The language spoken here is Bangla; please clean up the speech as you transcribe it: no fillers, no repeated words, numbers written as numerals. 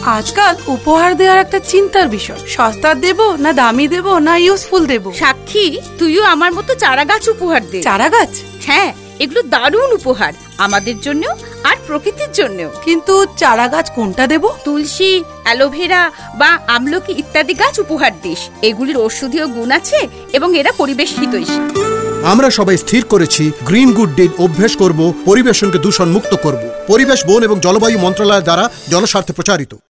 আজকাল উপহার দেওয়ার একটা চিন্তার বিষয়, সস্তা দেব না দামি দেব না ইউজফুল দেব। সাক্ষী, তুইও আমার মতো চারা গাছ উপহার দে। চারা গাছ? হ্যাঁ, এগুলো দারুণ উপহার, আমাদের জন্য আর প্রকৃতির জন্য। কিন্তু চারা গাছ কোনটা দেব? তুলসী, অ্যালোভেরা বা আমলকি ইত্যাদি গাছ উপহার দিস। এগুলির ঔষধীয় গুণ আছে এবং এরা পরিবেশ হিতৈষী। আমরা সবাই স্থির করেছি গ্রিন গুড ডিড অভ্যেস করব, পরিবেশনকে দূষণ মুক্ত করব। পরিবেশ, বন এবং জলবায়ু মন্ত্রণালয় দ্বারা জনস্বার্থে প্রচারিত।